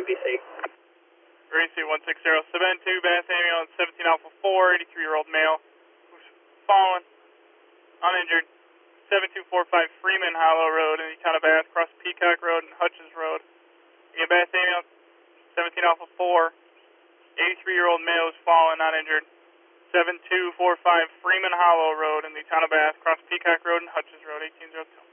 NBC. Gracie 160, Savannah 2, Bath ambulance 17 Alpha 4, 83-year-old male who's fallen, uninjured, 7245 Freeman Hollow Road in the town of Bath, across Peacock Road and Hutchins Road. Again, Bath ambulance 17 Alpha 4, 83-year-old male who's fallen, uninjured, 7245 Freeman Hollow Road in the town of Bath, across Peacock Road and Hutchins Road, 1802.